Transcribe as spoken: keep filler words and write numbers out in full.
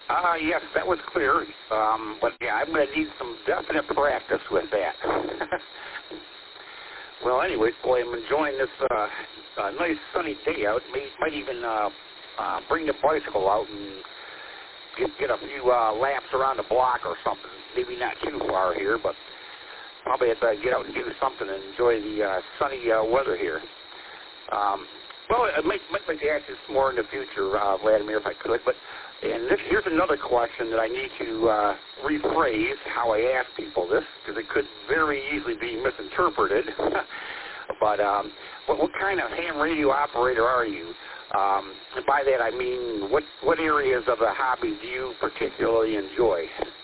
Uh, yes, that was clear. Um, but, yeah, I'm going to need some definite practice with that. Well, anyway, boy, I'm enjoying this uh, uh, nice sunny day out. May, might even uh, uh, bring the bicycle out and get, get a few uh, laps around the block or something. Maybe not too far here, but probably have to get out and do something and enjoy the uh, sunny uh, weather here. Um, well, I might, might like to ask this more in the future, uh, Vladimir, if I could. But and this, here's another question that I need to uh, rephrase how I ask people this, because it could very easily be misinterpreted. But um, what, what kind of ham radio operator are you? Um, and by that I mean, what, what areas of the hobby do you particularly enjoy?